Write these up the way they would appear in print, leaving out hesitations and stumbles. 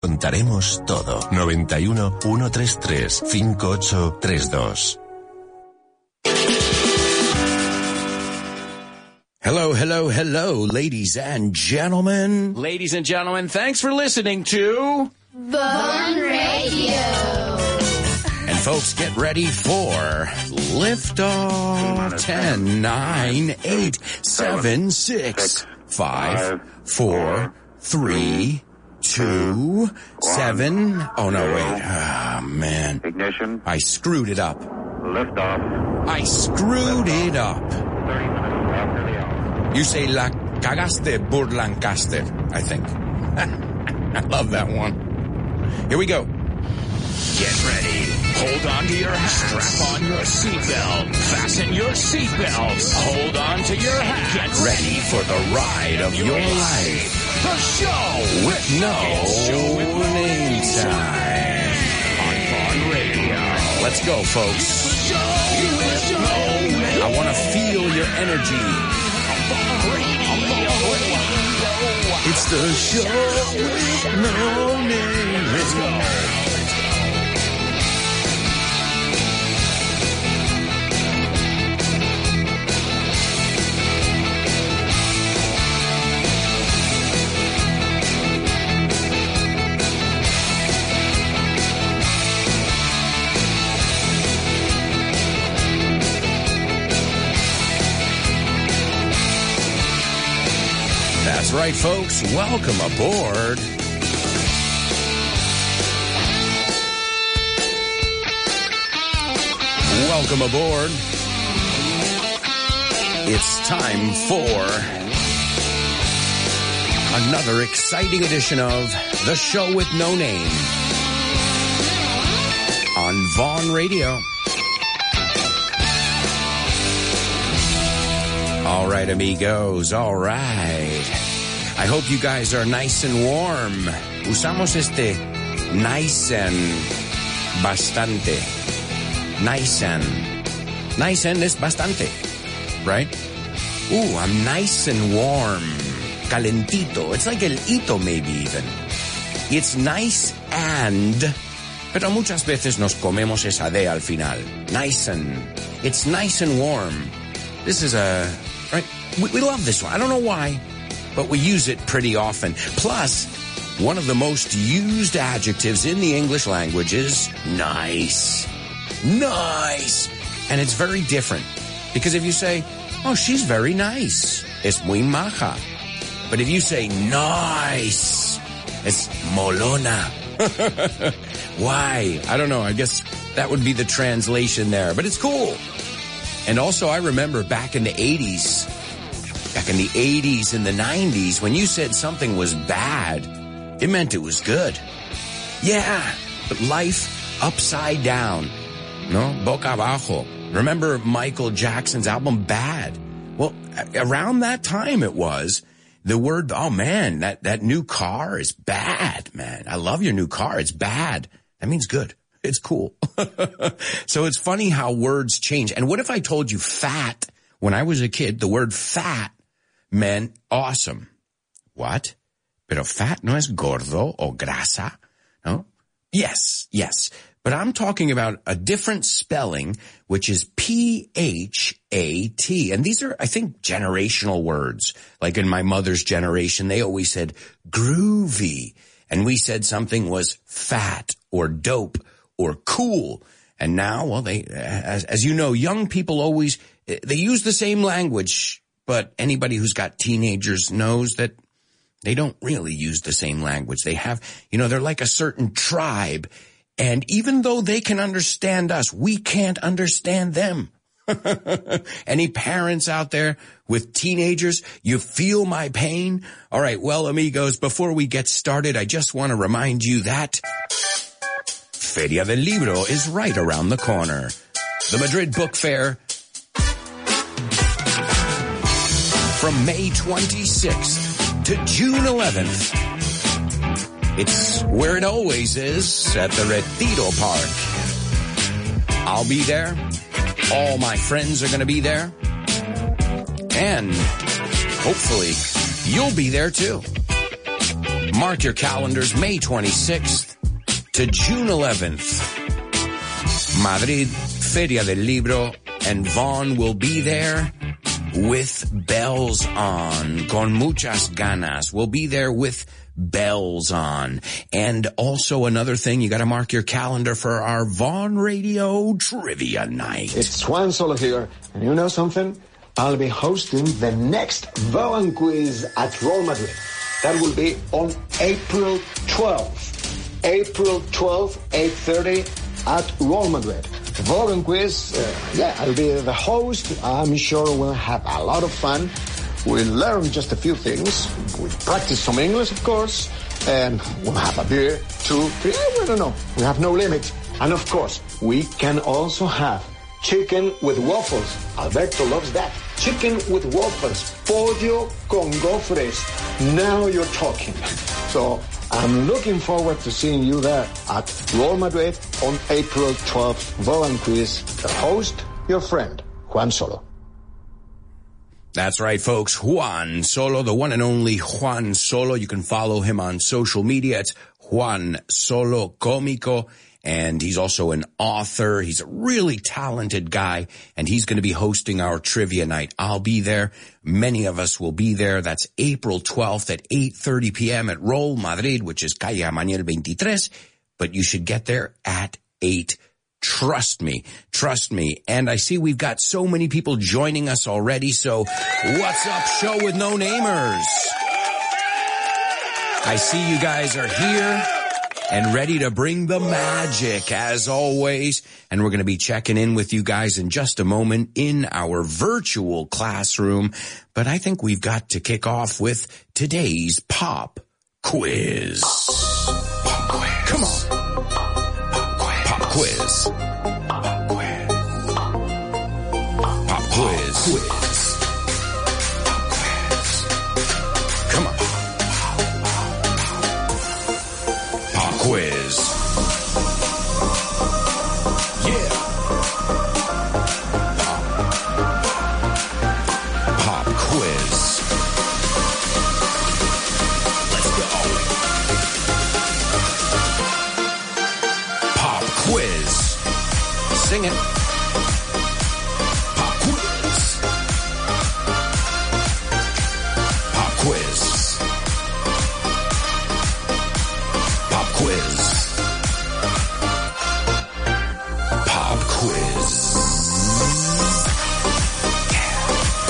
Contaremos todo. 91 133 5832. Hello, hello, hello, ladies and gentlemen. Ladies and gentlemen, thanks for listening to Von Radio. And folks, get ready for Liftoff. 10, 9, 8, 7, 6, 5, 4, 3, 2, 7. Oh, no, wait. Ah, man. Ignition. I screwed it up. Liftoff. I screwed it up. 30 minutes after the hour. You say la cagaste por Lancaster, I think. I love that one. Here we go. Get ready. Hold on to your hats. Strap on your seatbelt. Fasten your seatbelts. Hold on to your hats. Get ready for the ride of your life. The show With no name time. on Von Radio. Let's go, folks. I want to feel your energy. It's the show with no name. Let's go. That's right, folks. Welcome aboard. Welcome aboard. It's time for another exciting edition of The Show with No Name on Von Radio. All right, amigos. All right. I hope you guys are nice and warm. Usamos nice and bastante. Nice and es bastante, right? Ooh, I'm nice and warm. Calentito. It's like el hito maybe even. It's nice and, pero muchas veces nos comemos esa D al final. Nice and, it's nice and warm. This is right? We love this one. I don't know why, but we use it pretty often. Plus, one of the most used adjectives in the English language is nice. Nice. And it's very different. Because if you say, oh, she's very nice, es muy maja. But if you say nice, it's molona. Why? I don't know. I guess that would be the translation there. But it's cool. And also, I remember back in the 80s and the 90s, when you said something was bad, it meant it was good. Yeah, but life upside down. No, boca abajo. Remember Michael Jackson's album Bad? Well, around that time it was, the word, oh man, that new car is bad, man. I love your new car. It's bad. That means good. It's cool. So it's funny how words change. And what if I told you fat? When I was a kid, the word fat meant awesome. What? Pero fat no es gordo o grasa, no? Yes. But I'm talking about a different spelling, which is P-H-A-T. And these are, I think, generational words. Like in my mother's generation, they always said groovy. And we said something was fat or dope or cool. And now, well, they, as you know, young people always, they use the same language, but anybody who's got teenagers knows that they don't really use the same language. They have, they're like a certain tribe. And even though they can understand us, we can't understand them. Any parents out there with teenagers, you feel my pain? All right, well, amigos, before we get started, I just want to remind you that Feria del Libro is right around the corner. The Madrid Book Fair from May 26th to June 11th. It's where it always is, at the Retiro Park. I'll be there. All my friends are going to be there. And hopefully you'll be there too. Mark your calendars, May 26th to June 11th. Madrid, Feria del Libro, and Vaughn will be there with bells on, con muchas ganas. We'll be there with bells on. And also another thing, you got to mark your calendar for our Vaughn Radio Trivia Night. It's Juan Solo here, and you know something? I'll be hosting the next Vaughn quiz at Real Madrid. That will be on April 12th. April 12th, 8:30 at Real Madrid. The Vaughn quiz, I'll be the host. I'm sure we'll have a lot of fun. We'll learn just a few things. We'll practice some English, of course. And we'll have a beer, 2, 3, I don't know. We have no limit. And of course, we can also have chicken with waffles. Alberto loves that. Chicken with waffles. Pollo con gofres. Now you're talking. So I'm looking forward to seeing you there at Real Madrid on April 12th. Vaughn quiz. The host, your friend, Juan Solo. That's right, folks. Juan Solo, the one and only Juan Solo. You can follow him on social media. It's Juan Solo Cómico. And he's also an author. He's a really talented guy, and he's going to be hosting our trivia night. I'll be there. Many of us will be there. That's April 12th at 8:30 p.m. at Real Madrid, which is Calle Amaniel 23. But you should get there at 8. Trust me. And I see we've got so many people joining us already. So what's up, show with no namers? I see you guys are here and ready to bring the magic, as always. And we're going to be checking in with you guys in just a moment in our virtual classroom. But I think we've got to kick off with today's pop quiz. Pop quiz. Come on. Pop quiz. Pop quiz. Pop quiz. Pop quiz. Come on. Quiz. Yeah. Pop quiz. Let's go. Pop quiz. Sing it. Pop quiz. Pop quiz. Quiz. Pop quiz. Yeah.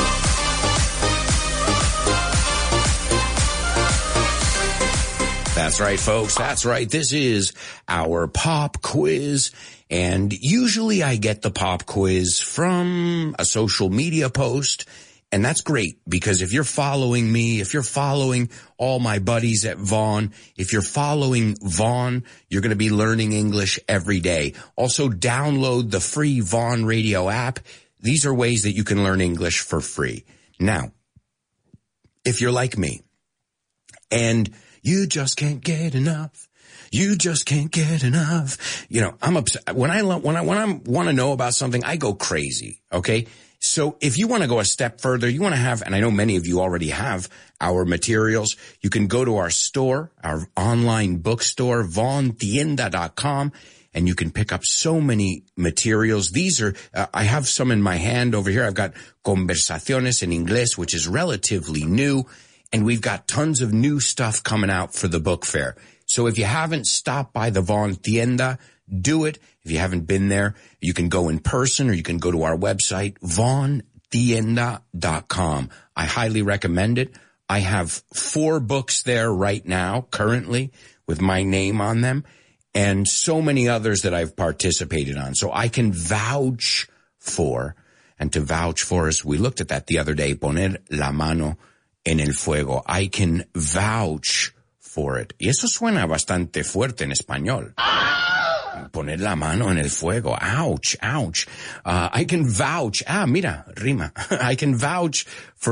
That's right, folks. That's right. This is our pop quiz. And usually I get the pop quiz from a social media post. And that's great, because if you're following me, if you're following all my buddies at Vaughn, if you're following Vaughn, you're going to be learning English every day. Also, download the free Vaughn Radio app. These are ways that you can learn English for free. Now, if you're like me and you just can't get enough, you just can't get enough. You know, I'm upset. When I want to know about something, I go crazy. Okay. So if you want to go a step further, you want to have, and I know many of you already have our materials, you can go to our store, our online bookstore, vaughntienda.com, and you can pick up so many materials. These are, I have some in my hand over here. I've got Conversaciones en Inglés, which is relatively new, and we've got tons of new stuff coming out for the book fair. So if you haven't stopped by the Vaughn Tienda, do it. If you haven't been there, you can go in person or you can go to our website, vaughntienda.com. I highly recommend it. I have 4 books there right now, currently, with my name on them, and so many others that I've participated on. So I can vouch for, and to vouch for us, we looked at that the other day, poner la mano en el fuego. I can vouch for it. Y eso suena bastante fuerte en español. Poner la mano en el fuego. Ouch, ouch. I can vouch. Mira, rima. I can vouch for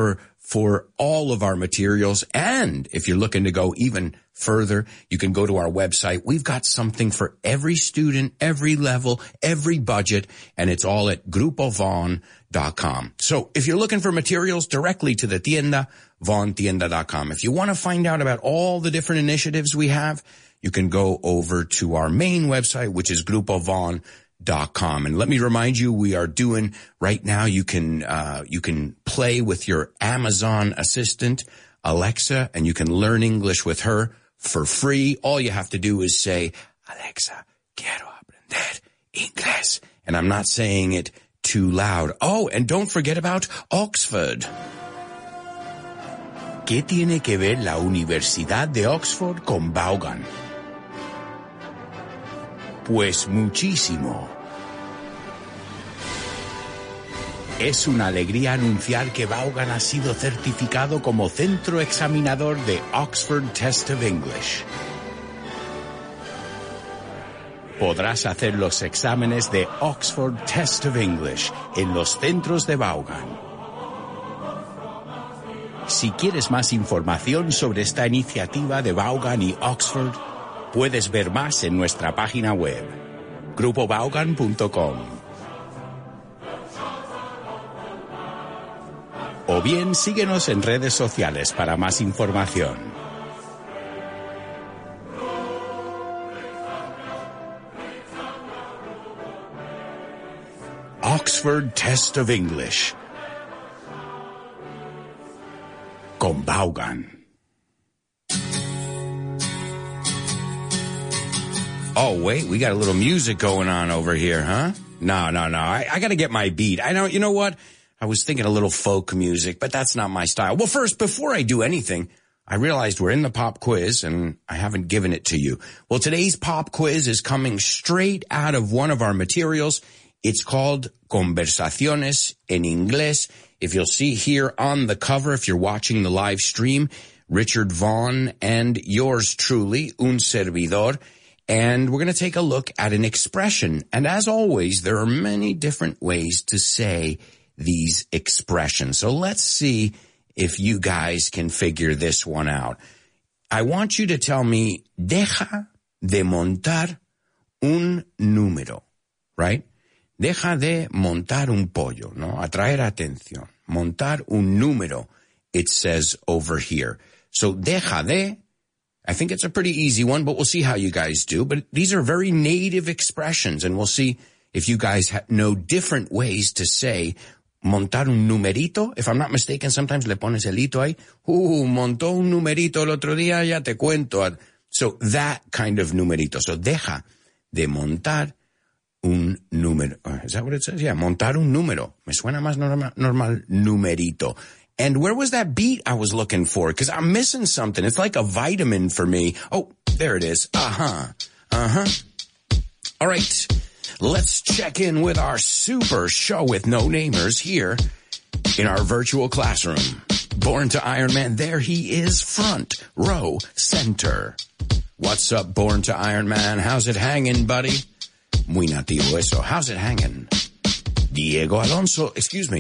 for all of our materials. And if you're looking to go even further, you can go to our website. We've got something for every student, every level, every budget, and it's all at grupovon.com. So if you're looking for materials directly to the tienda, vontienda.com. If you want to find out about all the different initiatives we have, you can go over to our main website, which is grupovon.com. And let me remind you, we are doing right now, you can play with your Amazon assistant, Alexa, and you can learn English with her for free. All you have to do is say, Alexa, quiero aprender inglés. And I'm not saying it too loud. Oh, and don't forget about Oxford. ¿Qué tiene que ver la Universidad de Oxford con Vaughan? Pues muchísimo. Es una alegría anunciar que Vaughan ha sido certificado como centro examinador de Oxford Test of English. Podrás hacer los exámenes de Oxford Test of English en los centros de Vaughan. Si quieres más información sobre esta iniciativa de Vaughan y Oxford, puedes ver más en nuestra página web, grupovaughan.com. O bien síguenos en redes sociales para más información. Oxford Test of English con Vaughan. Oh, wait, we got a little music going on over here, huh? No. I got to get my beat. You know what? I was thinking a little folk music, but that's not my style. Well, first, before I do anything, I realized we're in the pop quiz and I haven't given it to you. Well, today's pop quiz is coming straight out of one of our materials. It's called Conversaciones en Inglés. If you'll see here on the cover, if you're watching the live stream, Richard Vaughn and yours truly, un servidor. And we're going to take a look at an expression. And as always, there are many different ways to say these expressions. So let's see if you guys can figure this one out. I want you to tell me, deja de montar un número, right? Deja de montar un pollo, ¿no? Atraer atención. Montar un número, it says over here. So deja de, I think it's a pretty easy one, but we'll see how you guys do. But these are very native expressions, and we'll see if you guys know different ways to say montar un numerito. If I'm not mistaken, sometimes le pones el hito ahí. Montó un numerito el otro día, ya te cuento. So that kind of numerito. So deja de montar un número. Is that what it says? Yeah, montar un número. Me suena más normal numerito. And where was that beat I was looking for? Because I'm missing something. It's like a vitamin for me. Oh, there it is. All right. Let's check in with our super show with no namers here in our virtual classroom. Born to Iron Man, there he is, front row center. What's up, Born to Iron Man? How's it hanging, buddy? Muy nativo eso. How's it hanging? Diego Alonso,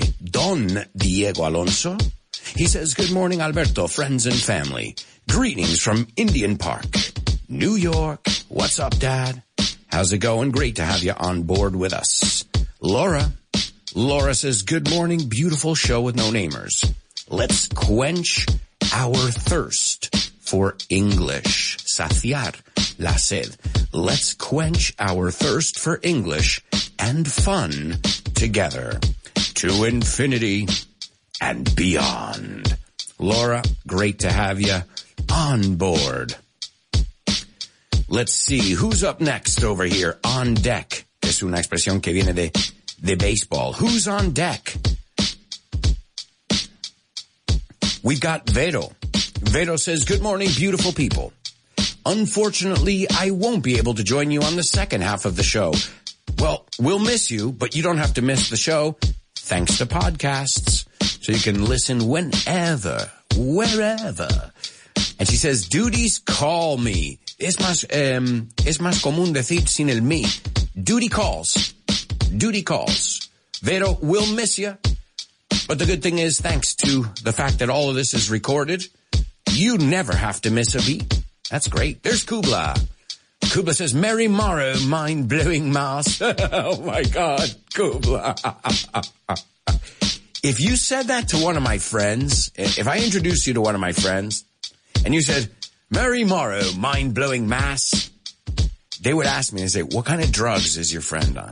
Don Diego Alonso. He says, good morning, Alberto, friends and family. Greetings from Indian Park, New York. What's up, Dad? How's it going? Great to have you on board with us. Laura says, good morning, beautiful show with no namers. Let's quench our thirst for English. Saciar la sed. Let's quench our thirst for English and fun together. To infinity and beyond. Laura, great to have you on board. Let's see, who's up next over here? On deck. Es una expresión que viene de baseball. Who's on deck? We've got Vero. Vero says, good morning, beautiful people. Unfortunately, I won't be able to join you on the second half of the show. Well, we'll miss you, but you don't have to miss the show thanks to podcasts. So you can listen whenever, wherever. And she says, duties call me. Es más común decir sin el me. Duty calls. Duty calls. Vero, we'll miss you. But the good thing is, thanks to the fact that all of this is recorded, you never have to miss a beat. That's great. There's Kubla. Kubla says, Merry morrow, mind-blowing mass. Oh, my God, Kubla. If you said that to one of my friends, if I introduced you to one of my friends, and you said, Merry morrow, mind-blowing mass, they would ask me and say, what kind of drugs is your friend on?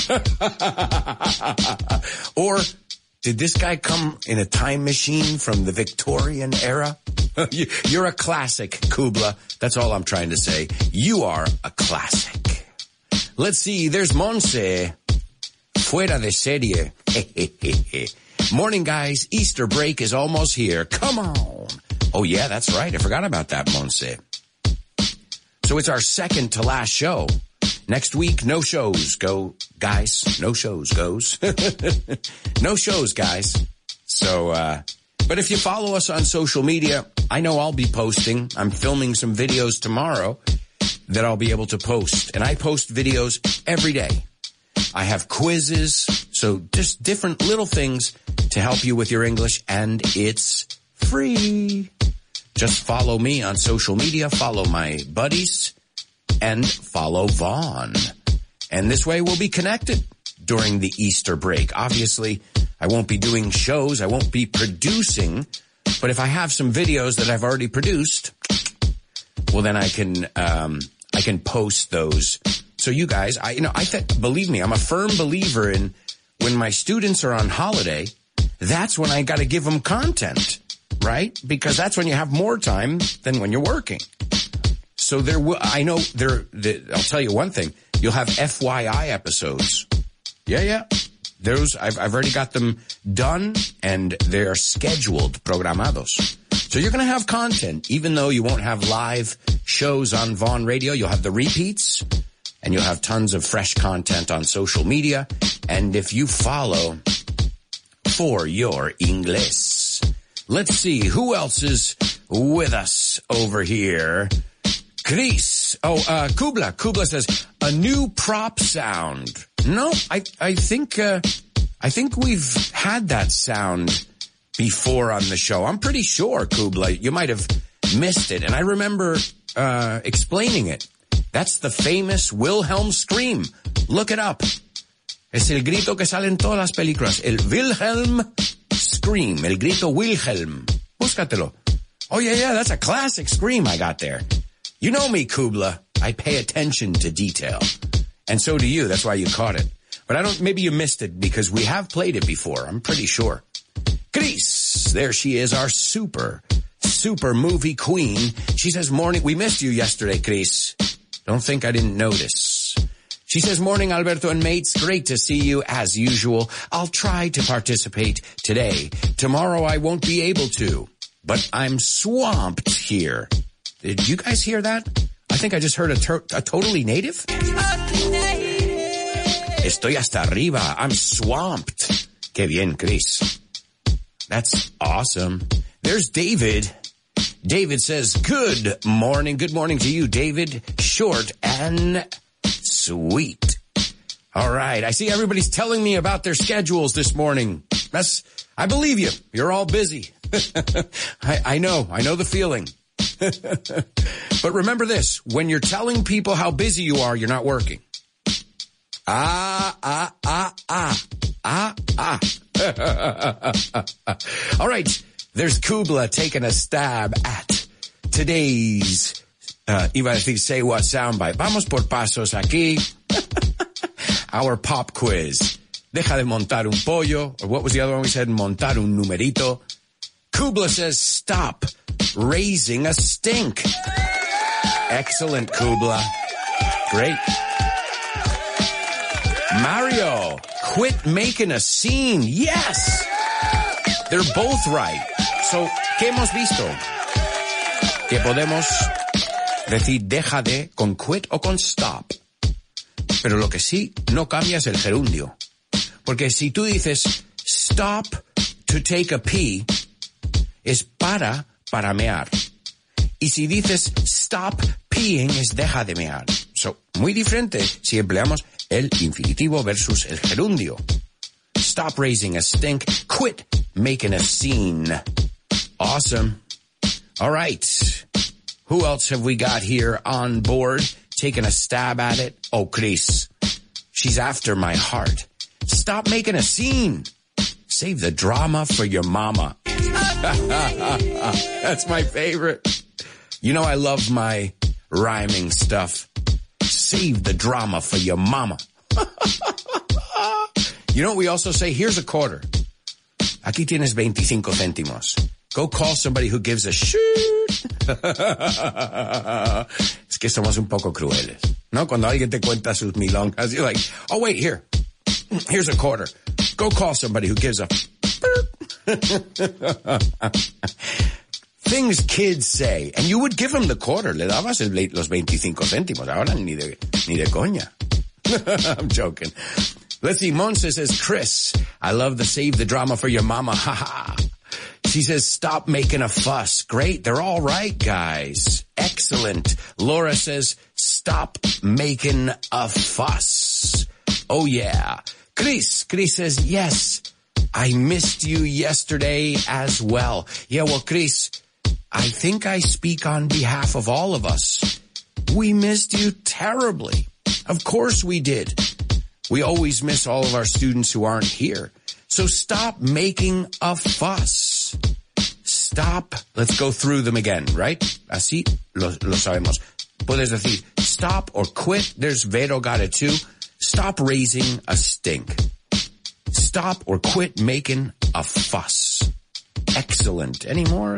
Or did this guy come in a time machine from the Victorian era? You're a classic, Kubla. That's all I'm trying to say. You are a classic. Let's see. There's Monse. Fuera de serie. Morning, guys. Easter break is almost here. Come on. Oh, yeah, that's right. I forgot about that, Monse. So it's our second to last show. Next week, no shows, guys. No shows goes. No shows, guys. So, but if you follow us on social media, I know I'll be posting. I'm filming some videos tomorrow that I'll be able to post. And I post videos every day. I have quizzes, so just different little things to help you with your English, and it's free. Just follow me on social media, follow my buddies, and follow Vaughn. And this way we'll be connected during the Easter break. Obviously, I won't be doing shows, I won't be producing, but if I have some videos that I've already produced, well then I can post those. So you guys, believe me, I'm a firm believer in when my students are on holiday, that's when I got to give them content, right? Because that's when you have more time than when you're working. So I'll tell you one thing. You'll have FYI episodes. Yeah. Those, I've already got them done and they're scheduled, programados. So you're going to have content, even though you won't have live shows on Vaughn Radio. You'll have the repeats and you'll have tons of fresh content on social media. And if you follow For Your Inglés. Let's see, who else is with us over here? Chris. Kubla. Kubla says, a new prop sound. No, I think we've had that sound before on the show. I'm pretty sure, Kubla, you might have missed it. And I remember, explaining it. That's the famous Wilhelm scream. Look it up. Es el grito que sale en todas las películas. El Wilhelm scream. El grito Wilhelm. Búscatelo. Oh, yeah, that's a classic scream I got there. You know me, Kubla. I pay attention to detail. And so do you. That's why you caught it. But maybe you missed it because we have played it before. I'm pretty sure. Chris, there she is, our super movie queen. She says, morning. We missed you yesterday, Chris. Don't think I didn't notice. She says, morning, Alberto and mates. Great to see you as usual. I'll try to participate today. Tomorrow I won't be able to, but I'm swamped here. Did you guys hear that? I think I just heard a totally native. Estoy hasta arriba. I'm swamped. Qué bien, Chris. That's awesome. There's David. David says, good morning. Good morning to you, David. Short and sweet. All right. I see everybody's telling me about their schedules this morning. I believe you. You're all busy. I know the feeling. But remember this, when you're telling people how busy you are, you're not working. All right. There's Kubla taking a stab at today's, iba a decir, say what soundbite. Vamos por pasos aquí. Our pop quiz. Deja de montar un pollo. Or what was the other one we said? Montar un numerito. Kubla says, stop raising a stink. Excellent, Kubla. Great. Mario, quit making a scene. Yes. They're both right. So, ¿qué hemos visto? Que podemos decir deja de con quit o con stop. Pero lo que sí no cambia es el gerundio. Porque si tú dices stop to take a pee, es para mear. Y si dices stop peeing, es deja de mear. So, muy diferente si empleamos el infinitivo versus el gerundio. Stop raising a stink. Quit making a scene. Awesome. All right. Who else have we got here on board? Taking a stab at it. Oh, Chris. She's after my heart. Stop making a scene. Save the drama for your mama. That's my favorite. You know I love my rhyming stuff. Save the drama for your mama. You know what we also say? Here's a quarter. Aquí tienes 25 céntimos. Go call somebody who gives a shoot. Es que somos un poco crueles, ¿no? Cuando alguien te cuenta sus milongas, you're like, oh, wait, here's a quarter. Go call somebody who gives a things kids say, and you would give them the quarter. Le dabas los 25 céntimos. Ahora ni de coña. I'm joking. Let's see. Monse says, Chris, I love the save the drama for your mama. Ha ha. She says, stop making a fuss. Great. They're all right, guys. Excellent. Laura says, stop making a fuss. Oh, yeah. Chris says, yes, I missed you yesterday as well. Yeah, well, Chris, I think I speak on behalf of all of us. We missed you terribly. Of course we did. We always miss all of our students who aren't here. So stop making a fuss. Stop. Let's go through them again, right? Así lo sabemos. Puedes decir stop or quit. There's Vero got it too. Stop raising a stink. Stop or quit making a fuss. Excellent. Any more?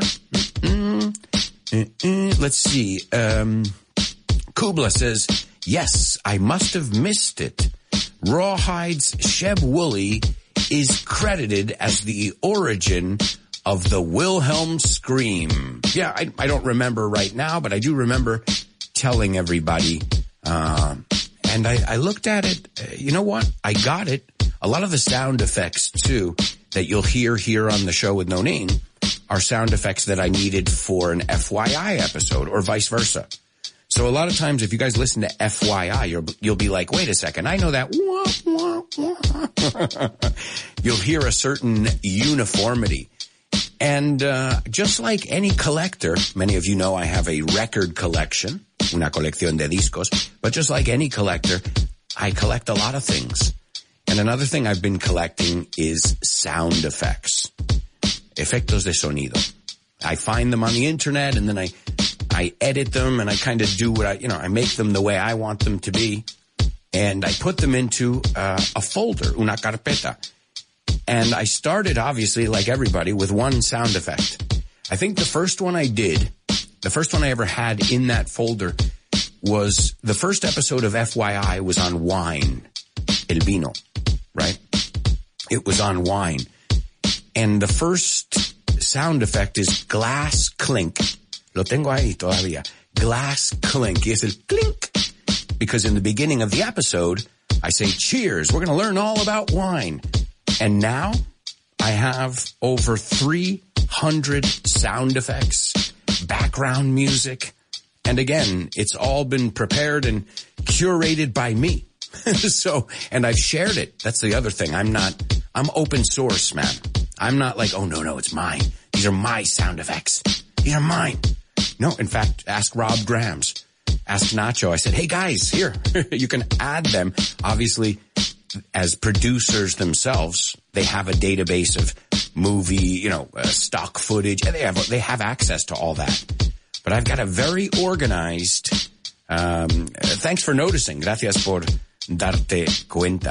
Let's see. Kubla says, yes, I must have missed it. Rawhide's Sheb Woolley is credited as the origin of the Wilhelm scream. Yeah, I don't remember right now, but I do remember telling everybody. And I looked at it. You know what? I got it. A lot of the sound effects, too, that you'll hear here on the show with No Name are sound effects that I needed for an FYI episode or vice versa. So a lot of times if you guys listen to FYI, you'll be like, wait a second, I know that. You'll hear a certain uniformity. And just like any collector, many of you know I have a record collection, una colección de discos, but just like any collector, I collect a lot of things. And another thing I've been collecting is sound effects, efectos de sonido. I find them on the internet and then I edit them and I kind of do what I make them the way I want them to be. And I put them into a folder, una carpeta. And I started, obviously, like everybody, with one sound effect. I think the first one I ever had in that folder was the first episode of FYI was on wine, el vino, right? It was on wine. And the first sound effect is glass clink. Lo tengo ahí todavía. Glass clink. Y es el clink. Because in the beginning of the episode, I say, cheers, we're going to learn all about wine. And now I have over 300 sound effects, background music. And again, it's all been prepared and curated by me. So, and I've shared it. That's the other thing. I'm open source, man. I'm not like, oh, no, it's mine. These are my sound effects. These are mine. No, in fact, ask Rob Grams. Ask Nacho. I said, hey, guys, here, you can add them. Obviously, as producers themselves, they have a database of movie, stock footage. They have access to all that. But I've got a very organized, thanks for noticing. Gracias por darte cuenta.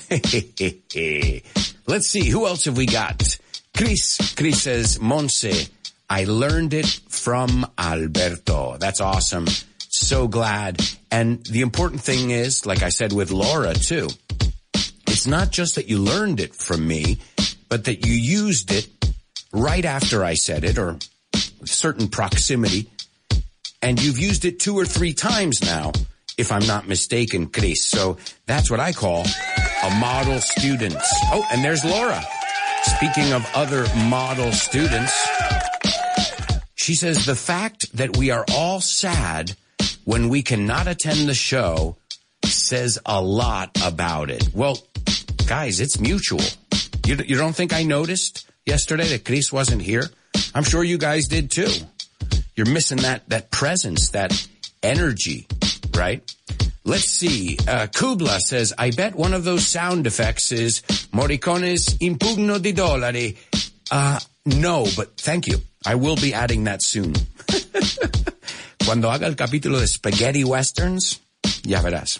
Let's see, who else have we got? Chris says, Monse, I learned it from Alberto. That's awesome. So glad. And the important thing is, like I said with Laura too, it's not just that you learned it from me, but that you used it right after I said it, or a certain proximity. And you've used it 2 or 3 times now, if I'm not mistaken, Chris. So that's what I call a model student. Oh, and there's Laura. Speaking of other model students, she says, the fact that we are all sad when we cannot attend the show says a lot about it. Well, guys, it's mutual. You don't think I noticed yesterday that Chris wasn't here? I'm sure you guys did too. You're missing that presence, that energy, right? Let's see. Kubla says, I bet one of those sound effects is Morricone's Impugno di Dollari. No, but thank you. I will be adding that soon. Cuando haga el capítulo de Spaghetti Westerns, ya verás.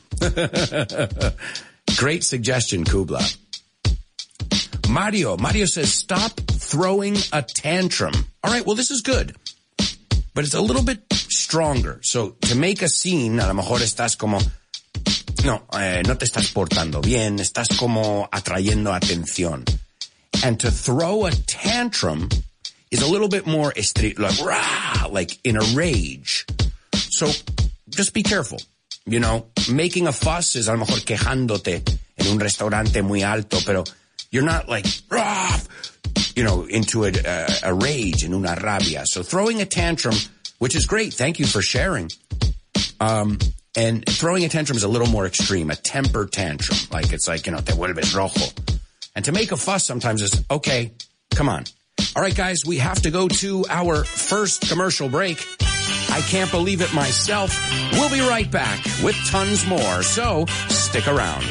Great suggestion, Kubla. Mario says, stop throwing a tantrum. All right, well, this is good. But it's a little bit stronger. So, to make a scene, a lo mejor estás como, no te estás portando bien, estás como atrayendo atención. And to throw a tantrum is a little bit more like, rah, like in a rage. So, just be careful. You know, making a fuss is a lo mejor quejándote en un restaurante muy alto, pero you're not like, rah, you know, into a rage, in una rabia. So throwing a tantrum, which is great. Thank you for sharing. And throwing a tantrum is a little more extreme, a temper tantrum. Like, it's like, you know, te vuelves rojo. And to make a fuss sometimes is, okay, come on. All right, guys, we have to go to our first commercial break. I can't believe it myself. We'll be right back with tons more. So stick around.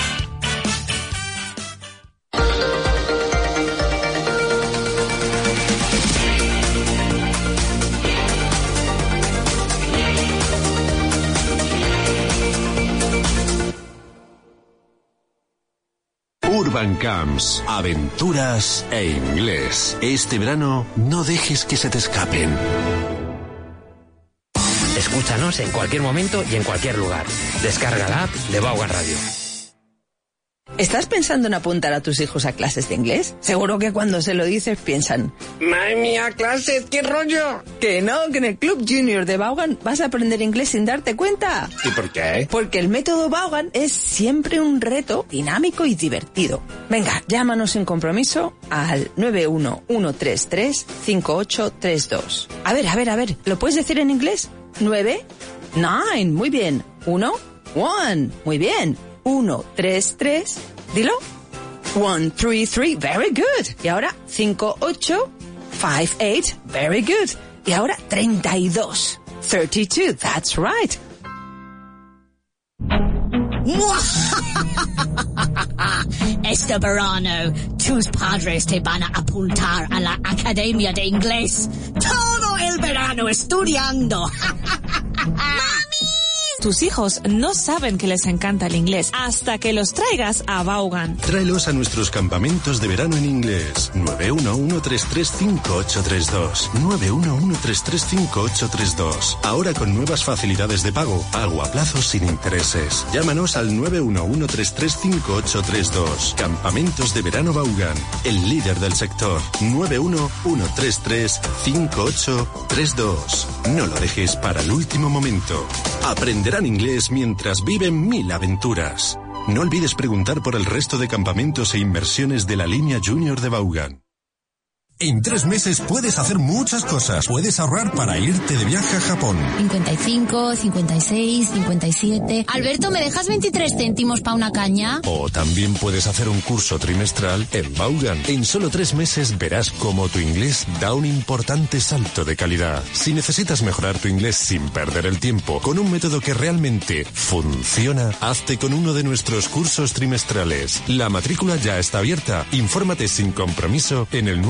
Urban Camps, aventuras e inglés. Este verano no dejes que se te escapen. Escúchanos en cualquier momento y en cualquier lugar. Descarga la app de Vaughan Radio. ¿Estás pensando en apuntar a tus hijos a clases de inglés? Seguro que cuando se lo dices piensan, ¡madre mía, clases, qué rollo! Que no, que en el Club Junior de Vaughan vas a aprender inglés sin darte cuenta. ¿Y por qué? Porque el método Vaughan es siempre un reto dinámico y divertido. Venga, llámanos sin compromiso al 911335832. A ver, ¿lo puedes decir en inglés? 9, 9, muy bien. 1, 1, muy bien. 1, 3, 3, dilo. 1, 3, 3, very good. Y ahora 5, 8, 5, 8, very good. Y ahora 32, 32, that's right. Este verano, tus padres te van a apuntar a la Academia de Inglés. Todo el verano estudiando. Tus hijos no saben que les encanta el inglés hasta que los traigas a Vaughan. Tráelos a nuestros campamentos de verano en inglés. 911335832. 911335832. Ahora con nuevas facilidades de pago, pago a plazos sin intereses. Llámanos al 911335832. Campamentos de verano Vaughan, el líder del sector. 911335832. No lo dejes para el último momento. Aprenderán inglés mientras viven 1000 aventuras. No olvides preguntar por el resto de campamentos e inversiones de la línea Junior de Vaughan. En 3 meses puedes hacer muchas cosas. Puedes ahorrar para irte de viaje a Japón. 55, 56, 57... Alberto, ¿me dejas 23 céntimos para una caña? O también puedes hacer un curso trimestral en Vaughan. En solo 3 meses verás cómo tu inglés da un importante salto de calidad. Si necesitas mejorar tu inglés sin perder el tiempo, con un método que realmente funciona, hazte con uno de nuestros cursos trimestrales. La matrícula ya está abierta. Infórmate sin compromiso en el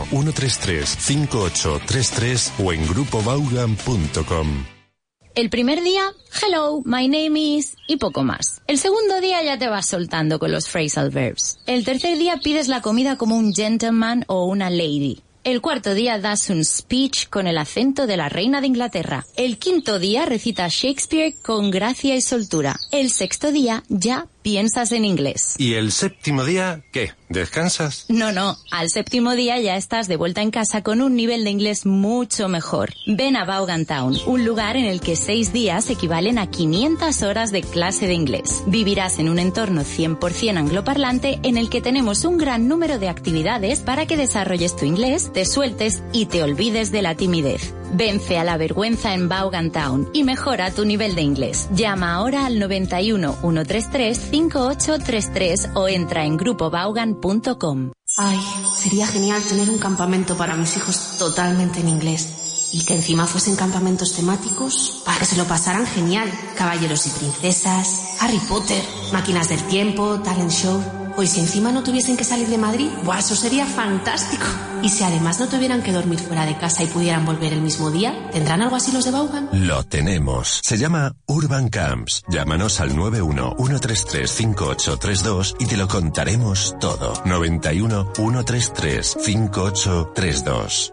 911335833 o en grupovaughan.com. El primer día, hello, my name is, y poco más. El segundo día ya te vas soltando con los phrasal verbs. El tercer día pides la comida como un gentleman o una lady. El cuarto día das un speech con el acento de la reina de Inglaterra. El quinto día recitas Shakespeare con gracia y soltura. El sexto día ya piensas en inglés. ¿Y el séptimo día qué? ¿Descansas? No, al séptimo día ya estás de vuelta en casa con un nivel de inglés mucho mejor. Ven a Vaughan Town, un lugar en el que 6 días equivalen a 500 horas de clase de inglés. Vivirás en un entorno 100% angloparlante en el que tenemos un gran número de actividades para que desarrolles tu inglés, te sueltes y te olvides de la timidez. Vence a la vergüenza en Vaughan Town y mejora tu nivel de inglés. Llama ahora al 91 133 5833 o entra en grupovaughan.com. Ay, sería genial tener un campamento para mis hijos totalmente en inglés. Y que encima fuesen campamentos temáticos para que se lo pasaran genial. Caballeros y princesas, Harry Potter, máquinas del tiempo, talent show. O y si encima no tuviesen que salir de Madrid, ¡buah, eso sería fantástico! Y si además no tuvieran que dormir fuera de casa y pudieran volver el mismo día, ¿tendrán algo así los de Vaughan? Lo tenemos. Se llama Urban Camps. Llámanos al 91 133 5832 y te lo contaremos todo. 91 133 5832.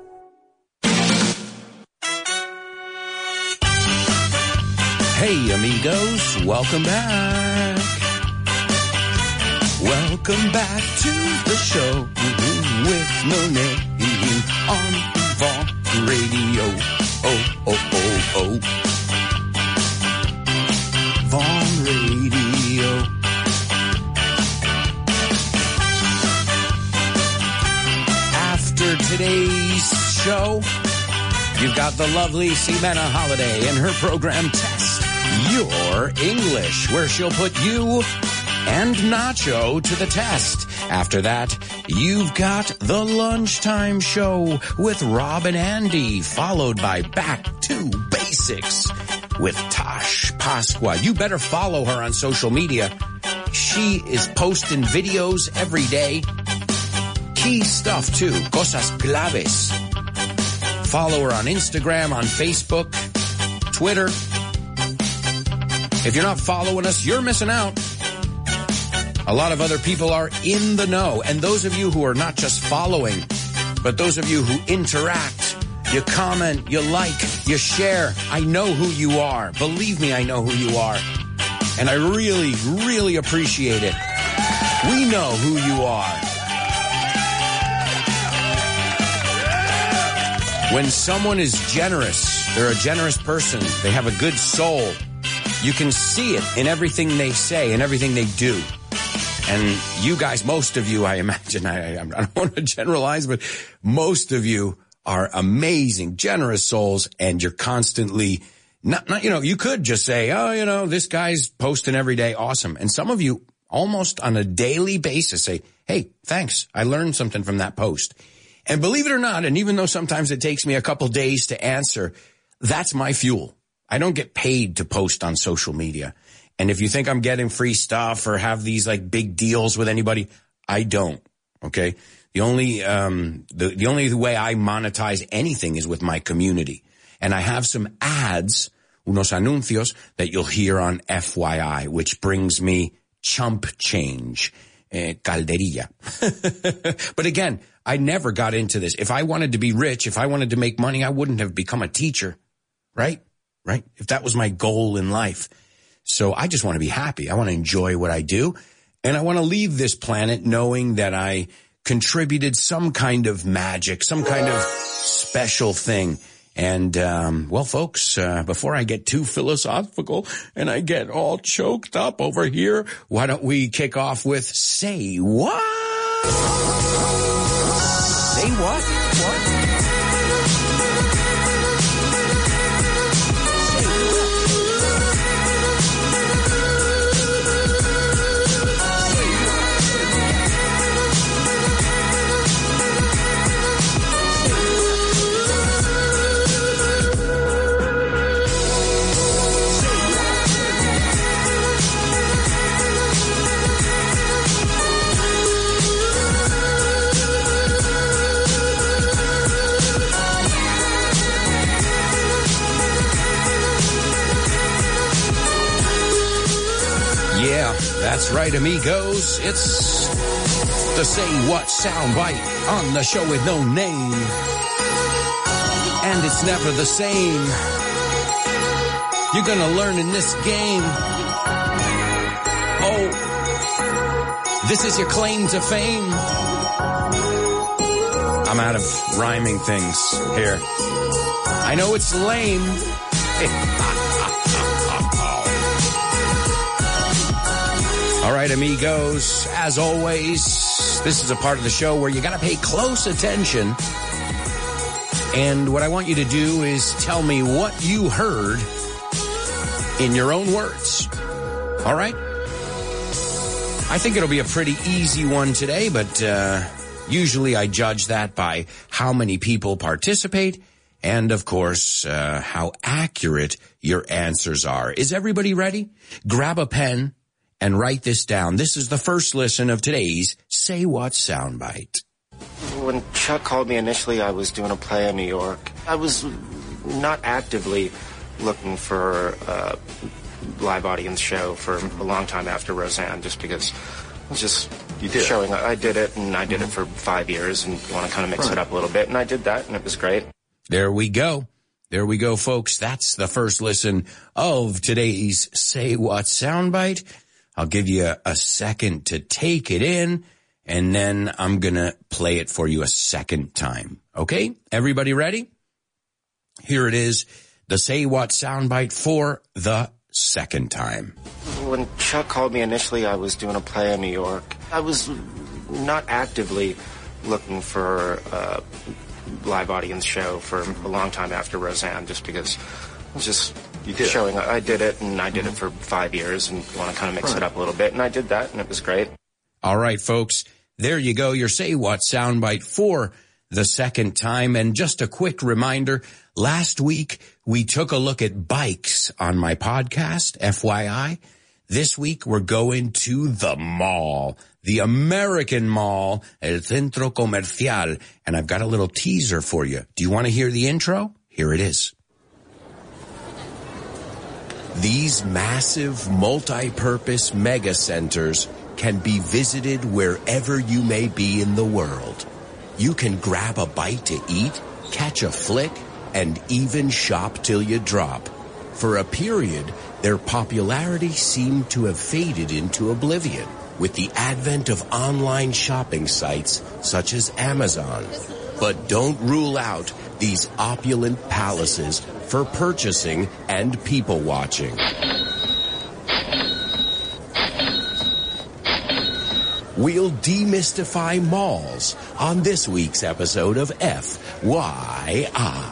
Hey amigos, welcome back. Welcome back to the show with no name on Vaughn Radio. Oh. Vaughn Radio. After today's show, you've got the lovely Ximena Holiday and her program Test Your English, where she'll put you and Nacho to the test. After that, you've got the Lunchtime Show with Rob and Andy, followed by Back to Basics with Tosh Pasqua. You better follow her on social media. She is posting videos every day. Key stuff too, cosas claves. Follow her on Instagram, on Facebook, Twitter. If you're not following us, you're missing out. A lot of other people are in the know. And those of you who are not just following, but those of you who interact, you comment, you like, you share, I know who you are. Believe me, I know who you are. And I really, really appreciate it. We know who you are. When someone is generous, they're a generous person, they have a good soul, you can see it in everything they say and everything they do. And you guys, most of you, I imagine, I don't want to generalize, but most of you are amazing, generous souls, and you're constantly not, you could just say, oh, this guy's posting every day. Awesome. And some of you almost on a daily basis say, hey, thanks. I learned something from that post. And believe it or not, and even though sometimes it takes me a couple days to answer, that's my fuel. I don't get paid to post on social media. And if you think I'm getting free stuff or have these like big deals with anybody, I don't. Okay. The only way I monetize anything is with my community. And I have some ads, unos anuncios, that you'll hear on FYI, which brings me chump change, calderilla. But again, I never got into this. If I wanted to be rich, if I wanted to make money, I wouldn't have become a teacher. Right? If that was my goal in life. So I just want to be happy. I want to enjoy what I do. And I want to leave this planet knowing that I contributed some kind of magic, some kind of special thing. And, well, folks, before I get too philosophical and I get all choked up over here, why don't we kick off with Say What? Say what? What? That's right, amigos. It's the Say What soundbite on the show with no name. And it's never the same. You're gonna learn in this game. Oh, this is your claim to fame. I'm out of rhyming things here. I know it's lame. All right, amigos, as always, this is a part of the show where you got to pay close attention And what I want you to do is tell me what you heard in your own words. All right? I think it'll be a pretty easy one today, but usually I judge that by how many people participate and, of course, how accurate your answers are. Is everybody ready? Grab a pen and write this down. This is the first listen of today's Say What soundbite. When Chuck called me initially, I was doing a play in New York. I was not actively looking for a live audience show for a long time after Roseanne, just because it was just showing. I did it, and I did it for 5 years, and want to kind of mix it up a little bit, and I did that, and it was great. There we go. There we go, folks. That's the first listen of today's Say What soundbite. I'll give you a second to take it in, and then I'm going to play it for you a second time. Okay? Everybody ready? Here it is, the Say What soundbite for the second time. When Chuck called me initially, I was doing a play in New York. I was not actively looking for a live audience show for a long time after Roseanne, just because it was just showing. I did it, and I did it for 5 years, and want to kind of mix it up a little bit, and I did that, and it was great. All right, folks, there you go, your Say What soundbite for the second time. And just a quick reminder, last week we took a look at bikes on my podcast, FYI. This week we're going to the mall, the American Mall, El Centro Comercial, and I've got a little teaser for you. Do you want to hear the intro? Here it is. These massive multi-purpose mega centers can be visited wherever you may be in the world. You can grab a bite to eat, catch a flick, and even shop till you drop. For a period, their popularity seemed to have faded into oblivion with the advent of online shopping sites such as Amazon. But don't rule out these opulent palaces for purchasing and people watching. We'll demystify malls on this week's episode of FYI.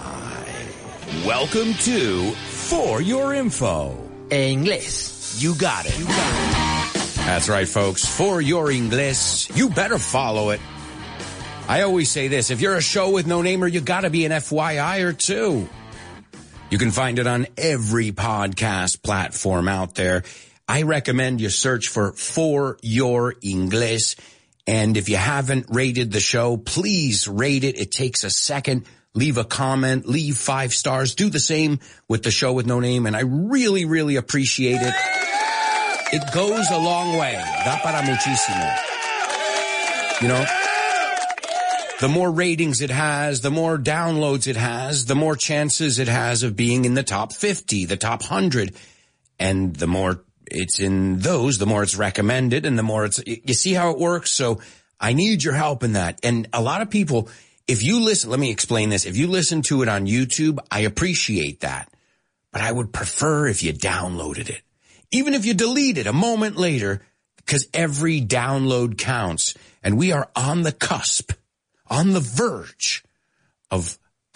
Welcome to For Your Info. Inglés. You got it. That's right, folks. For Your Inglés. You better follow it. I always say this, if you're a show with no namer, you gotta be an FYI or two. You can find it on every podcast platform out there. I recommend you search for Your Inglés. And if you haven't rated the show, please rate it. It takes a second. Leave a comment, leave 5 stars. Do the same with the show with no name. And I really, really appreciate it. It goes a long way. Da para muchísimo. You know, the more ratings it has, the more downloads it has, the more chances it has of being in the top 50, the top 100. And the more it's in those, the more it's recommended and the more it's, you see how it works? So I need your help in that. And a lot of people, if you listen, let me explain this. If you listen to it on YouTube, I appreciate that. But I would prefer if you downloaded it. Even if you delete it a moment later, because every download counts. And we are on the cusp, on the verge of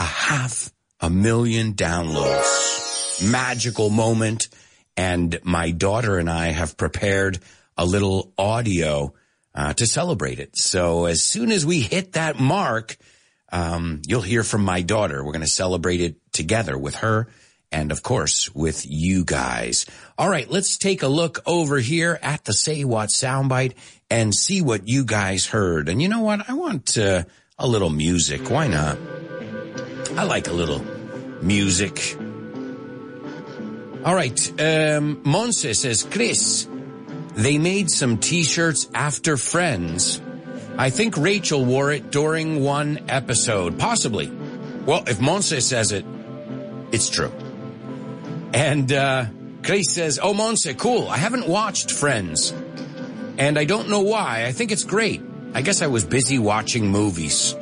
500,000 downloads. Magical moment. And my daughter and I have prepared a little audio to celebrate it. So as soon as we hit that mark, you'll hear from my daughter. We're going to celebrate it together with her and, of course, with you guys. All right, let's take a look over here at the Say What soundbite and see what you guys heard. And you know what? I want a little music. Why not? I like a little music. All right, Monse says, Chris, they made some T-shirts after Friends. I think Rachel wore it during one episode. Possibly. Well, if Monse says it, it's true. And Chris says, oh, Monse, cool. I haven't watched Friends. And I don't know why. I think it's great. I guess I was busy watching movies.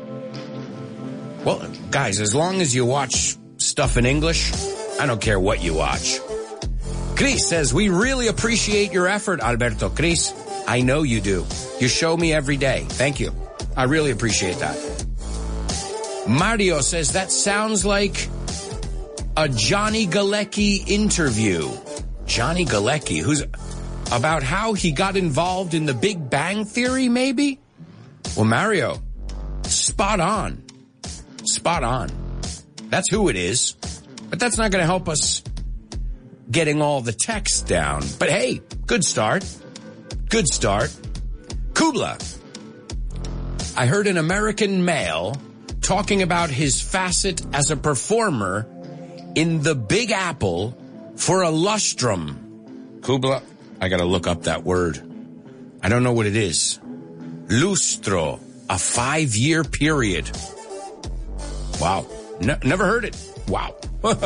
Well, guys, as long as you watch stuff in English, I don't care what you watch. Chris says, we really appreciate your effort, Alberto. Chris, I know you do. You show me every day. Thank you. I really appreciate that. Mario says that sounds like a Johnny Galecki interview. Johnny Galecki, who's about how he got involved in the Big Bang Theory, maybe? Well, Mario, spot on. Spot on. That's who it is. But that's not going to help us getting all the text down. But hey, good start. Good start. Kubla. I heard an American male talking about his facet as a performer in the Big Apple for a lustrum. Kubla, I got to look up that word. I don't know what it is. Lustro, a 5-year period. Wow. Never heard it. Wow.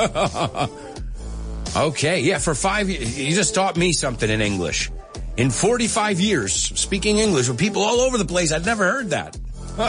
Okay, yeah, for 5 years. You just taught me something in English. In 45 years, speaking English with people all over the place, I'd never heard that.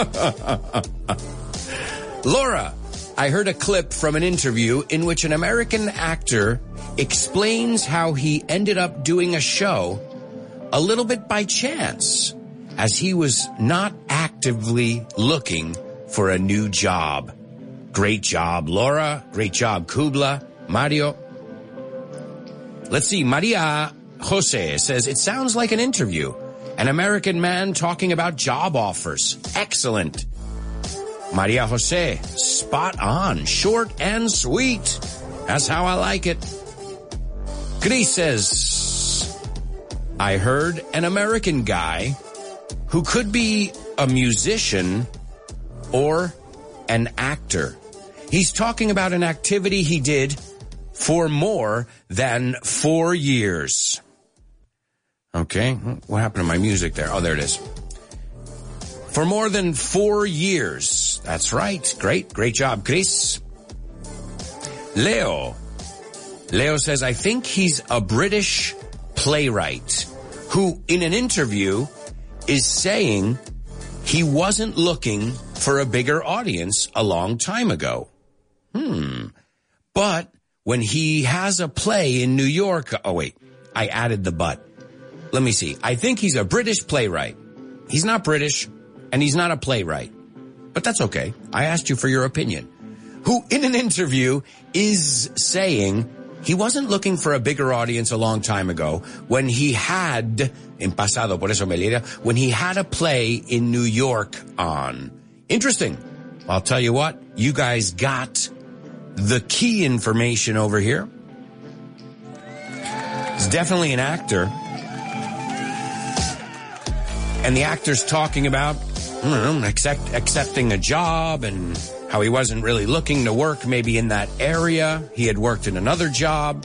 Laura, I heard a clip from an interview in which an American actor explains how he ended up doing a show a little bit by chance, as he was not actively looking for a new job. Great job, Laura. Great job, Kubla. Mario. Let's see. Maria Jose says, it sounds like an interview. An American man talking about job offers. Excellent. Maria Jose, spot on. Short and sweet. That's how I like it. Chris says, I heard an American guy who could be a musician or an actor. He's talking about an activity he did for more than 4 years. Okay, what happened to my music there? Oh, there it is. For more than 4 years. That's right. Great job, Chris. Leo says, I think he's a British playwright who, in an interview, is saying he wasn't looking for a bigger audience a long time ago. But when he has a play in New York, oh wait, I added the but. Let me see. I think he's a British playwright. He's not British, and he's not a playwright. But that's okay. I asked you for your opinion. Who, in an interview, is saying he wasn't looking for a bigger audience a long time ago when he had, en pasado, por eso me leía, when he had a play in New York on. Interesting. I'll tell you what, you guys got the key information over here. He's definitely an actor. And the actor's talking about, accepting a job and how he wasn't really looking to work maybe in that area. He had worked in another job.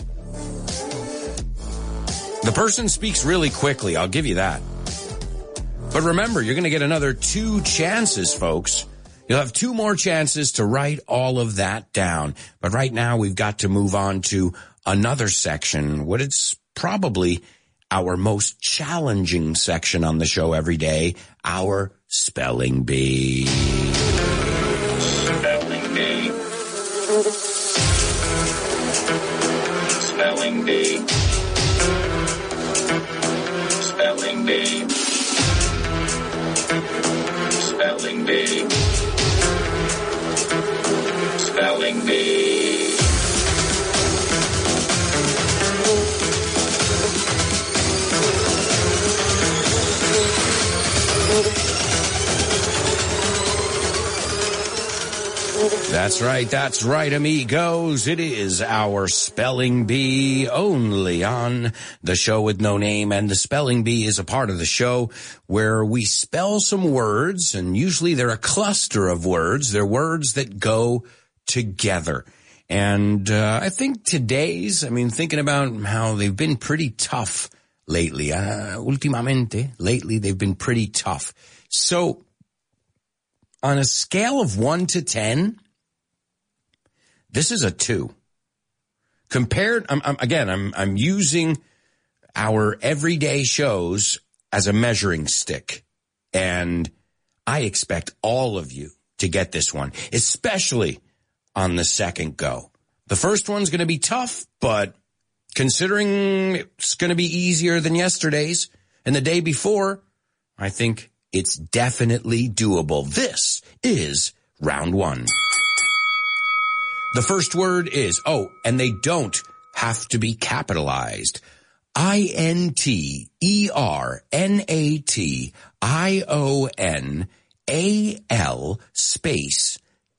The person speaks really quickly, I'll give you that. But remember, you're going to get another 2 chances, folks. You'll have 2 more chances to write all of that down. But right now, we've got to move on to another section, what it's probably our most challenging section on the show every day, our Spelling Bee. Spelling Bee. Spelling Bee. Spelling Bee. Spelling Bee. Spelling Bee. That's right, amigos. It is our Spelling Bee only on the show with no name. And the Spelling Bee is a part of the show where we spell some words, and usually they're a cluster of words. They're words that go together. And I think thinking about how they've been pretty tough lately. Lately they've been pretty tough. So on a scale of 1 to 10, this is a 2. Compared, I'm using our everyday shows as a measuring stick. And I expect all of you to get this one, especially on the second go. The first one's going to be tough, but considering it's going to be easier than yesterday's and the day before, I think it's definitely doable. This is round one. The first word is, and they don't have to be capitalized. INTERNATIONAL space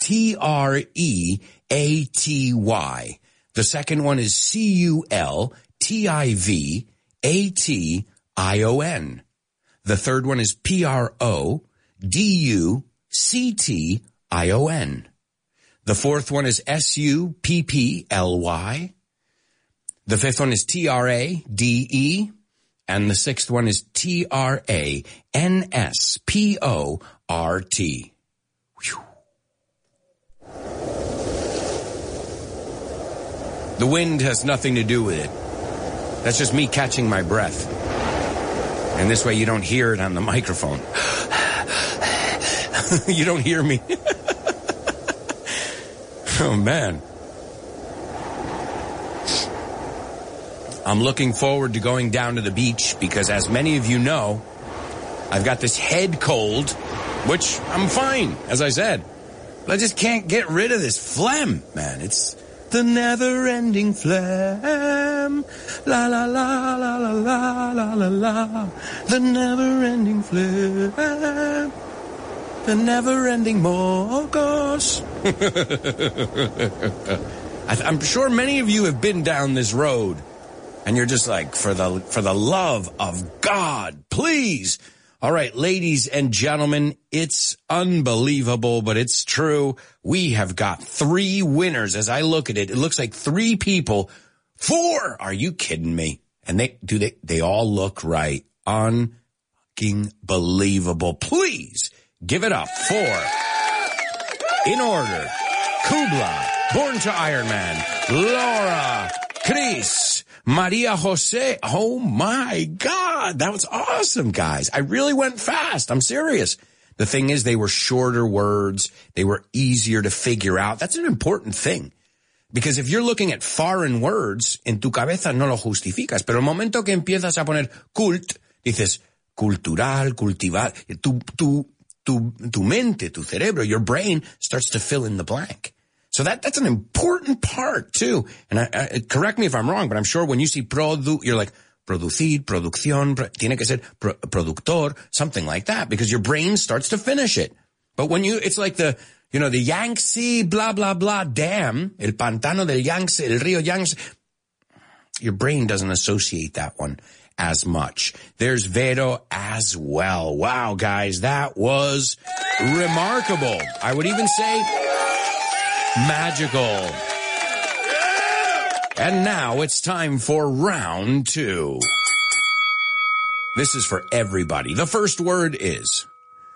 TREATY. The second one is CULTIVATION. The third one is PRODUCTION. The fourth one is SUPPLY. The fifth one is TRADE. And the sixth one is TRANSPORT. Whew. The wind has nothing to do with it. That's just me catching my breath. And this way you don't hear it on the microphone. You don't hear me. Oh, man. I'm looking forward to going down to the beach because, as many of you know, I've got this head cold, which I'm fine, as I said. But I just can't get rid of this phlegm, man. It's the never-ending phlegm. La, la, la, la, la, la, la, la, la. The never-ending phlegm. The never-ending mocos. I'm sure many of you have been down this road. And you're just like, for the love of God, please. All right, ladies and gentlemen, it's unbelievable, but it's true. We have got 3 winners. As I look at it, it looks like 3 people. 4! Are you kidding me? And they all look right. Unbelievable. Please give it up for, in order, Kubla, Born to Iron Man, Laura, Chris, Maria Jose. Oh my God. That was awesome, guys. I really went fast. I'm serious. The thing is, they were shorter words. They were easier to figure out. That's an important thing. Because if you're looking at foreign words, en tu cabeza no lo justificas. Pero el momento que empiezas a poner cult, dices cultural, cultivar. Tu mente, tu cerebro, your brain starts to fill in the blank. So that's an important part too. And correct me if I'm wrong, but I'm sure when you see you're like producir, producción, tiene que ser productor, something like that, because your brain starts to finish it. But when it's like the Yangtze, blah, blah, blah, dam, el pantano del Yangtze, el río Yangtze, your brain doesn't associate that one as much. There's Vero as well. Wow, guys, that was remarkable. I would even say magical. And now it's time for round 2. This is for everybody. The first word is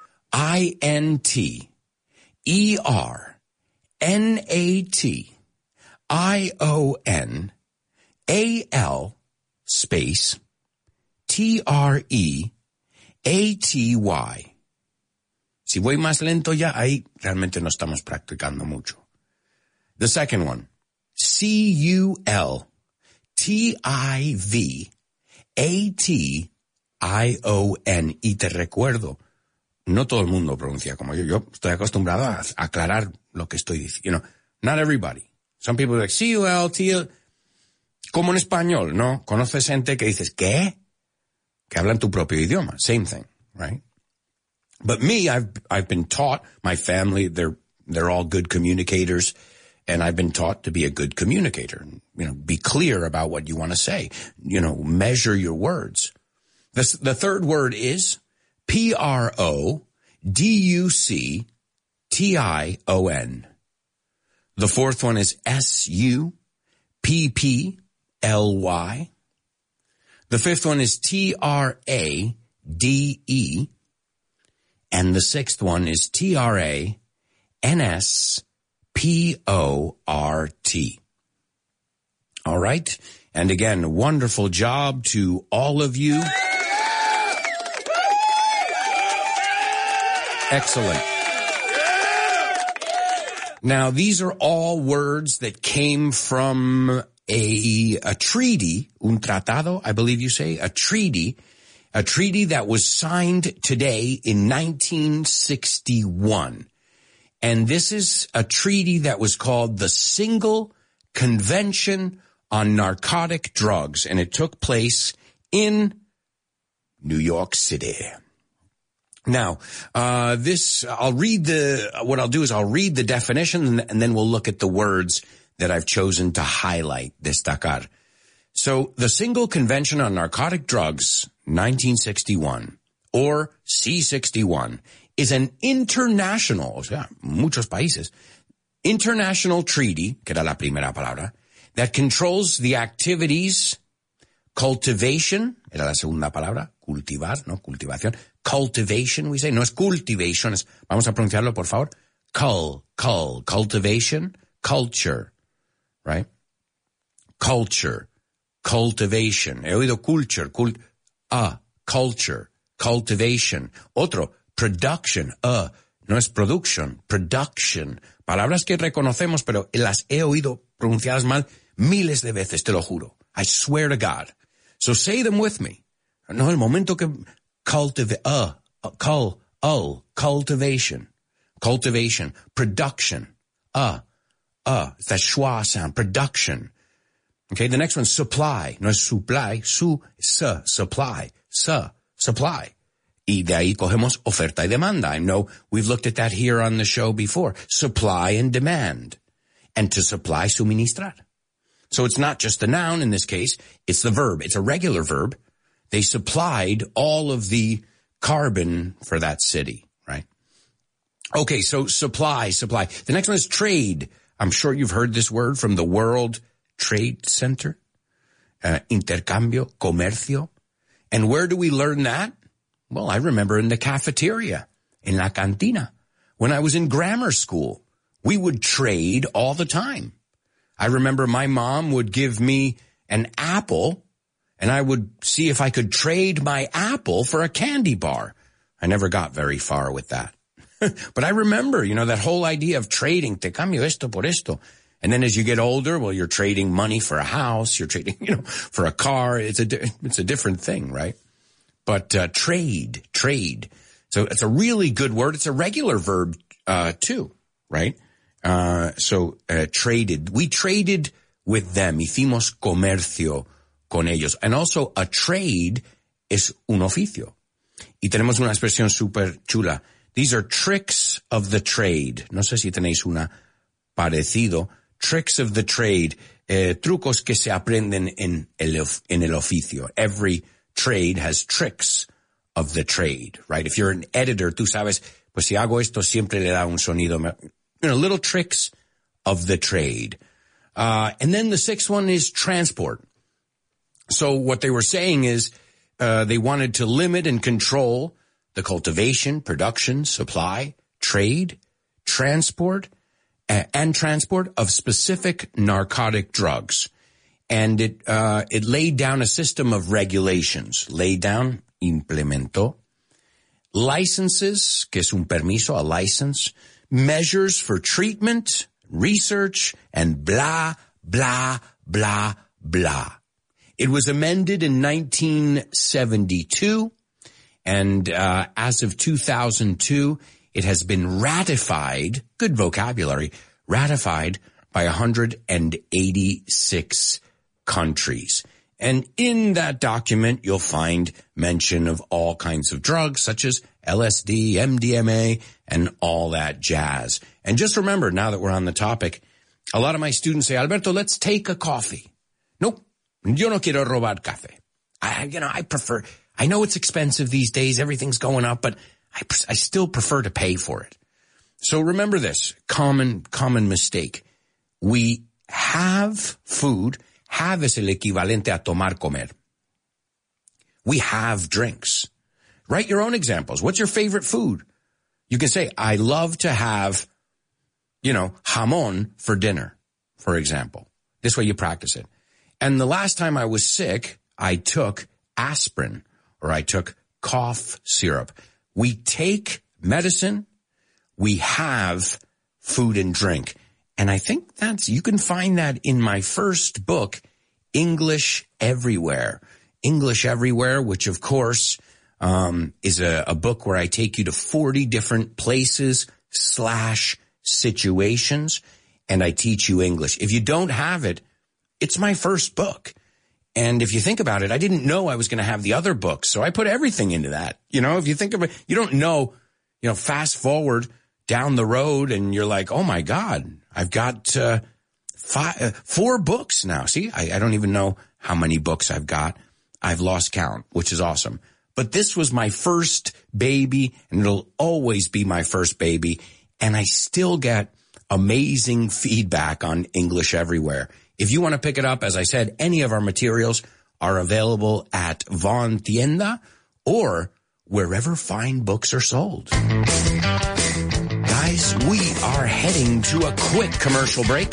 INTERNATIONAL space TREATY. Si voy más lento ya, ahí realmente no estamos practicando mucho. The second one, CULTIVATION. Y te recuerdo, no todo el mundo pronuncia como yo. Yo estoy acostumbrado a aclarar lo que estoy diciendo. Not everybody. Some people are like, CULTL. Como en español, ¿no? Conoces gente que dices, ¿qué? Que hablan tu propio idioma. Same thing, right? But me, I've been taught, my family, they're all good communicators, and I've been taught to be a good communicator. Be clear about what you want to say. Measure your words. The third word is PRODUCTION. The fourth one is SUPPLY. The fifth one is TRADE. And the sixth one is TRANSPORT. All right. And again, wonderful job to all of you. Excellent. Now, these are all words that came from a treaty, un tratado, I believe you say, a treaty that was signed today in 1961. And this is a treaty that was called the Single Convention on Narcotic Drugs, and it took place in New York City. Now, what I'll do is I'll read the definition, and then we'll look at the words that I've chosen to highlight, destacar. So, the Single Convention on Narcotic Drugs, 1961, or C61, is an international, o sea, muchos países, international treaty, que era la primera palabra, that controls the activities, cultivation, era la segunda palabra, cultivar, no, cultivación, cultivation, we say, no es cultivation, es, vamos a pronunciarlo, por favor, cultivation, culture, right? Culture, cultivation, he oído culture, culture, cultivation, otro, production, no es production, production. Palabras que reconocemos, pero las he oído pronunciadas mal miles de veces, te lo juro. I swear to God. So say them with me. No, el momento que cultivation, cultivation, production, it's that schwa sound, production. Okay, the next one, supply, no es supply, supply, supply. Y de ahí cogemos oferta y demanda. I know we've looked at that here on the show before. Supply and demand. And to supply, suministrar. So it's not just the noun in this case, it's the verb. It's a regular verb. They supplied all of the carbon for that city, right? Okay, so supply. The next one is trade. I'm sure you've heard this word from the World Trade Center. Intercambio, comercio. And where do we learn that? Well, I remember in the cafeteria, in la cantina. When I was in grammar school, we would trade all the time. I remember my mom would give me an apple, and I would see if I could trade my apple for a candy bar. I never got very far with that. But I remember, that whole idea of trading, te cambio esto por esto. And then as you get older, well, you're trading money for a house, you're trading, for a car. It's a different thing, right? But trade. So it's a really good word. It's a regular verb too, right? Traded. We traded with them. Hicimos comercio con ellos. And also a trade es un oficio. Y tenemos una expresión súper chula. These are tricks of the trade. No sé si tenéis una parecido. Tricks of the trade. Trucos que se aprenden en el oficio. Every trade has tricks of the trade, right? If you're an editor, tú sabes, pues si hago esto siempre le da un sonido. Little tricks of the trade. And then the sixth one is transport. So what they were saying is, they wanted to limit and control the cultivation, production, supply, trade, transport, and transport of specific narcotic drugs. And it laid down a system of regulations. Laid down, implementó. Licenses, que es un permiso, a license. Measures for treatment, research, and blah, blah, blah, blah. It was amended in 1972, and as of 2002, it has been ratified, good vocabulary, ratified by 186 countries. And in that document, you'll find mention of all kinds of drugs, such as LSD, MDMA, and all that jazz. And just remember, now that we're on the topic, a lot of my students say, Alberto, let's take a coffee. Nope. Yo no quiero robar café. I prefer, I know it's expensive these days, everything's going up, but I still prefer to pay for it. So remember this, common mistake. We have food. Have es el equivalente a tomar, comer. We have drinks. Write your own examples. What's your favorite food? You can say, I love to have, jamón for dinner, for example. This way you practice it. And the last time I was sick, I took aspirin or I took cough syrup. We take medicine. We have food and drink. And I think you can find that in my first book, English Everywhere. English Everywhere, which of course, is a book where I take you to 40 different places / situations, and I teach you English. If you don't have it, it's my first book. And if you think about it, I didn't know I was going to have the other books, so I put everything into that. You know, if you think about it, you don't know, fast forward down the road and you're like, oh my God, I've got 4 books now. See, I don't even know how many books I've got. I've lost count, which is awesome. But this was my first baby, and it'll always be my first baby. And I still get amazing feedback on English Everywhere. If you want to pick it up, as I said, any of our materials are available at Von Tienda or wherever fine books are sold. Guys, we are heading to a quick commercial break.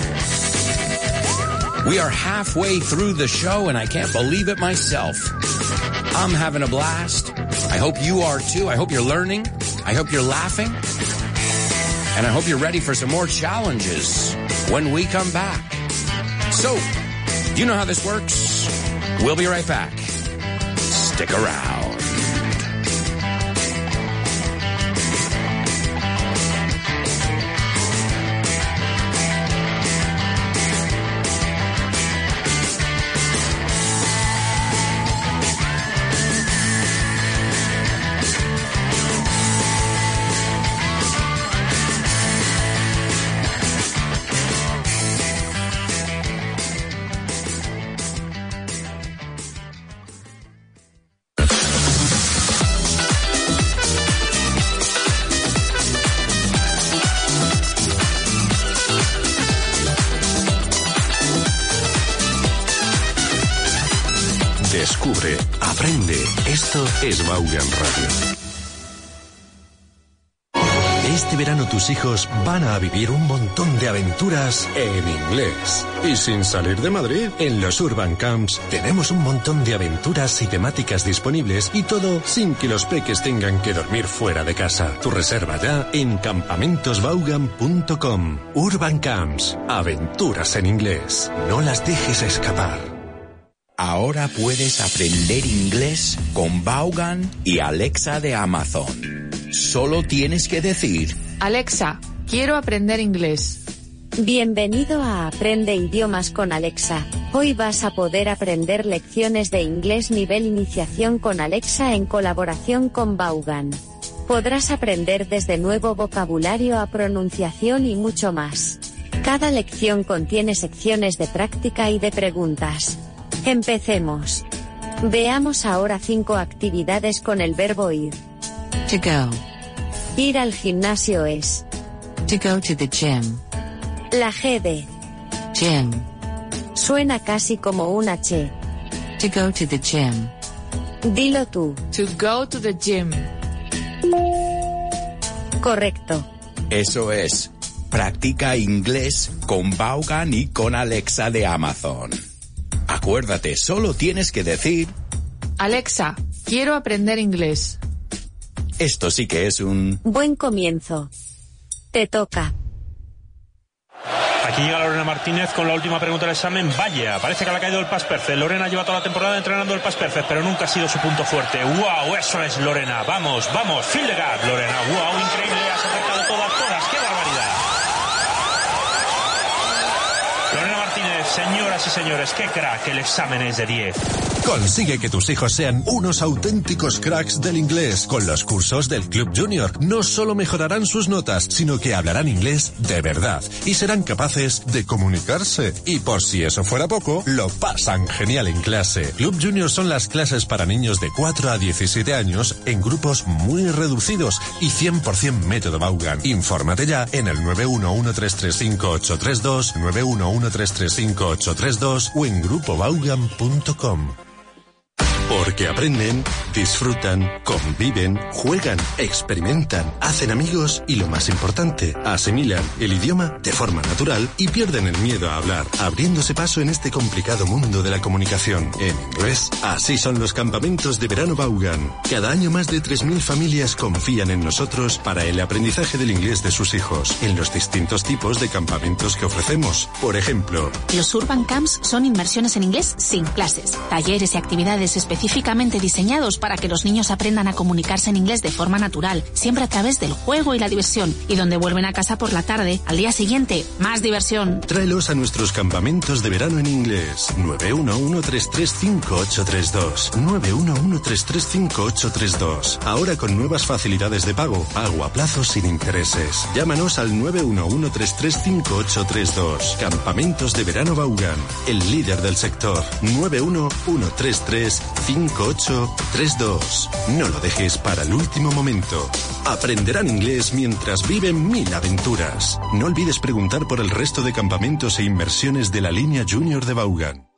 We are halfway through the show, and I can't believe it myself. I'm having a blast. I hope you are too. I hope you're learning. I hope you're laughing. And I hope you're ready for some more challenges when we come back. So, you know how this works. We'll be right back. Stick around. Descubre, aprende. Esto es Vaughan Radio. Este verano tus hijos van a vivir un montón de aventuras en inglés. Y sin salir de Madrid, en los Urban Camps tenemos un montón de aventuras y temáticas disponibles, y todo sin que los peques tengan que dormir fuera de casa. Tu reserva ya en campamentosvaughan.com. Urban Camps, aventuras en inglés. No las dejes escapar. Ahora puedes aprender inglés con Vaughan y Alexa de Amazon. Solo tienes que decir: Alexa, quiero aprender inglés. Bienvenido a Aprende Idiomas con Alexa. Hoy vas a poder aprender lecciones de inglés nivel iniciación con Alexa en colaboración con Vaughan. Podrás aprender desde nuevo vocabulario a pronunciación y mucho más. Cada lección contiene secciones de práctica y de preguntas. Empecemos. Veamos ahora 5 actividades con el verbo ir. To go. Ir al gimnasio es To go to the gym. La G de Gym. suena casi como una H. To go to the gym. Dilo tú. To go to the gym. Correcto. Eso es. Practica inglés con Vaughan y con Alexa de Amazon. Acuérdate, solo tienes que decir: Alexa, quiero aprender inglés. Esto sí que es un buen comienzo. Te toca. Aquí llega Lorena Martínez con la última pregunta del examen. Vaya, parece que le ha caído el past perfect. Lorena lleva toda la temporada entrenando el past perfect, pero nunca ha sido su punto fuerte. ¡Wow! Eso es Lorena. Vamos, fill the gap, Lorena. ¡Wow! Increíble, has acertado todas. ¡Qué barbaridad! Lorena Martínez, señoras y señores, qué crack, el examen es de 10. Consigue que tus hijos sean unos auténticos cracks del inglés con los cursos del Club Junior. No solo mejorarán sus notas, sino que hablarán inglés de verdad y serán capaces de comunicarse. Y por si eso fuera poco, lo pasan genial en clase. Club Junior son las clases para niños de 4 a 17 años en grupos muy reducidos y 100% método Vaughan. Infórmate ya en el 911335832, 911335832 o en grupovaughan.com. Porque aprenden, disfrutan, conviven, juegan, experimentan, hacen amigos y, lo más importante, asimilan el idioma de forma natural y pierden el miedo a hablar, abriéndose paso en este complicado mundo de la comunicación. En inglés, así son los campamentos de verano Vaughan. Cada año más de 3.000 familias confían en nosotros para el aprendizaje del inglés de sus hijos, en los distintos tipos de campamentos que ofrecemos. Por ejemplo, los Urban Camps son inmersiones en inglés sin clases, talleres y actividades especiales específicamente diseñados para que los niños aprendan a comunicarse en inglés de forma natural, siempre a través del juego y la diversión, y donde vuelven a casa por la tarde, al día siguiente, más diversión. Tráelos a nuestros campamentos de verano en inglés. 911335832. 911335832. Ahora con nuevas facilidades de pago, a plazos sin intereses. Llámanos al 911335832. Campamentos de verano Vaughan, el líder del sector. 911335832. No lo dejes para el último momento. Aprenderán inglés mientras viven 1000 aventuras. No olvides preguntar por el resto de campamentos e inmersiones de la línea Junior de Vaughan.